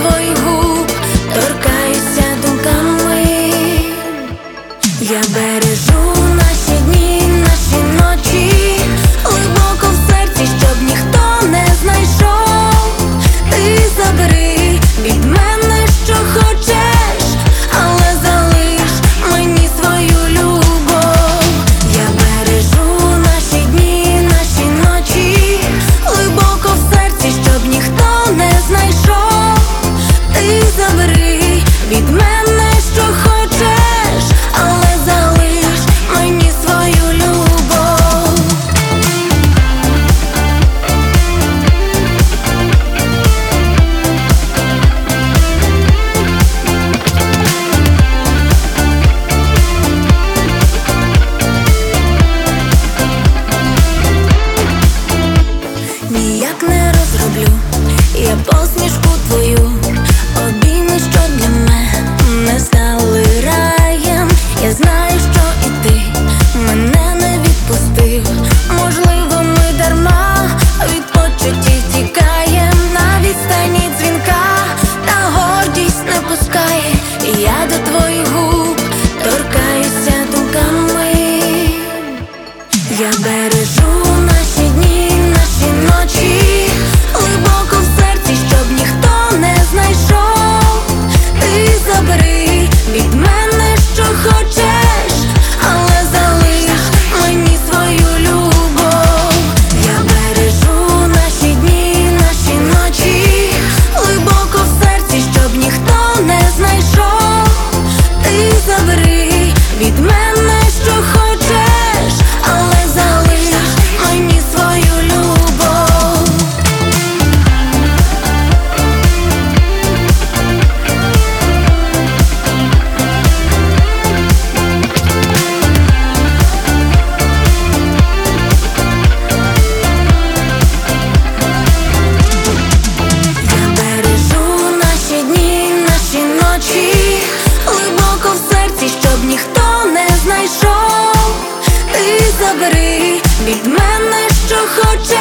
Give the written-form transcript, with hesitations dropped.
твоїх губ торкаюся думками. Я бережу наші дні, наші ночі, глибоко в серці, щоб ніхто не знайшов. Ти забери від мене, що хочеш, але залиш мені свою любов. Я бережу наші дні, наші ночі, глибоко в серці, щоб ніхто не знайшов. Ти забери від мене, що хочеш, але залиш мені свою любов. Ніяк не розроблю я посмішку твою, обійми, що для мене стали раєм. Я знаю, що і ти мене не відпустив. Можливо, ми дарма від почуттів тікаєм. На відстані дзвінка та гордість не пускає. І я до твоїх губ торкаюся думками. Я бережу наші дні, наші ночі, глибоко в серці, щоб ніхто не знайшов. Ти забери від мене, що хочеш, але залиш мені свою любов. Я бережу наші дні, наші ночі, глибоко в серці, щоб ніхто не знайшов. Ти забери від мене, що хочеш, але залиш мені свою любов. Я бережу наші дні, наші ночі, глибоко в серці, щоб ніхто не знайшов. Ти забери від мене, що хочеш.